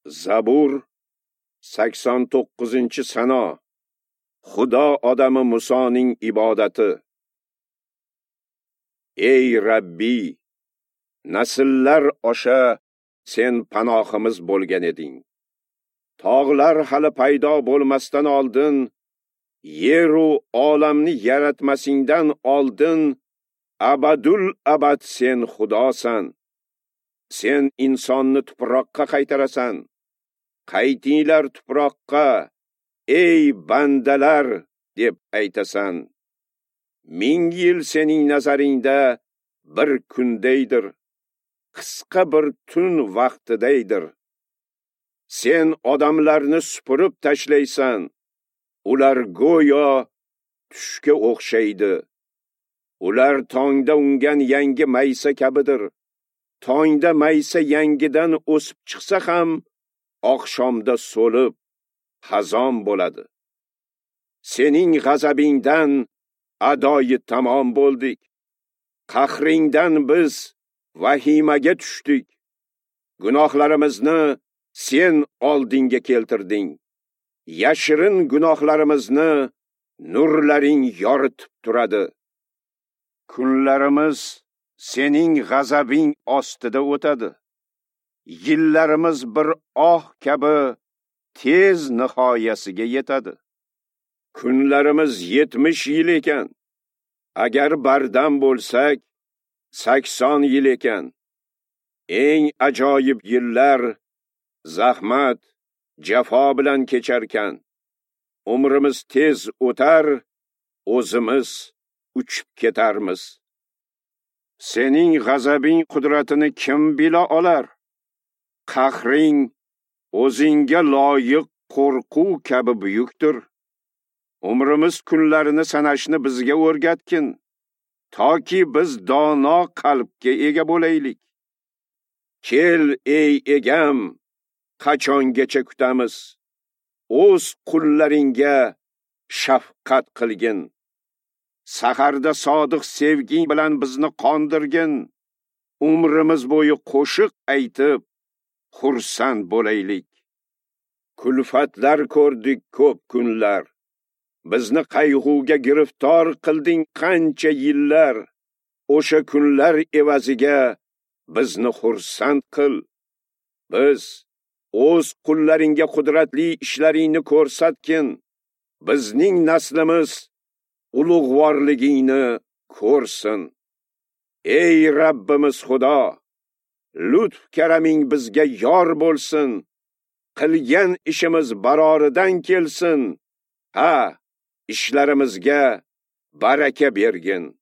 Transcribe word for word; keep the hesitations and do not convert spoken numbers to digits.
Zabur sakson to'qqizinchi sano. Xudo odami Musoning ibodati. Ey Rabbi, nasllar osha sen panohimiz bo'lgan eding. Tog'lar hali paydo bo'lmasdan oldin, yer u olamni yaratmasingdan oldin abadul abad sen Xudosan. Sen insonni tuproqqa qaytarasan. Qaytinglar tuproqqa, ey bandalar deb aytasan. Ming yil sening nazaringda bir kundaydir, qisqa bir tun vaqtidaydir. Sen odamlarni supurib tashlaysan, ular go'yo tushga o'xshaydi. Ular tongda ungan yangi maysa kabidir. Tongda maysa yangidan o'sib chiqsa ham, oqshomda so'lib, xazon bo'ladi. Sening g'azabingdan adoyi tamom bo'ldik. Qahringdan biz vahimaga tushdik. Gunohlarimizni sen oldinga keltirding. Yashirin gunohlarimizni nurlaring yoritib turadi. Kunlarimiz sening g'azabing ostida o'tadi. Yillarimiz bir oh kabi tez nihoyasiga yetadi. Kunlarimiz yetmish yil ekan. Agar bardam bo'lsak, sakson yil ekan. Eng ajoyib yillar zahmat, jafo bilan kecharkan. Umrimiz tez o'tar, o'zimiz uchib ketarmiz. Sening g'azabing qudratini kim bila olar? Qahring o'zingga loyiq qo'rquv kabi buyukdir. Umrimiz kunlarini sanashni bizga o'rgatgin, toki biz dono qalbga ega bo'laylik. Kel ey egam, qachongacha kutamiz? O'z qullaringga shafqat qilgin. Saharda sodiq sevging bilan bizni qondirgin. Umrimiz bo'yi qo'shiq aytib, xursand bo'laylik. Kulfatlar ko'rdik ko'p kunlar. Bizni qayg'uga giriftor qilding qancha yillar. O'sha kunlar evaziga bizni xursand qil. Biz o'z qullaringga qudratli ishlaringni ko'rsatgin. Bizning naslimiz ulug'vorligingni ko'rsin. Ey Rabbimiz Xudo, lutf karaming bizga yor bo'lsin. Qilgan ishimiz baroridan kelsin. Ha, ishlarimizga baraka bergin.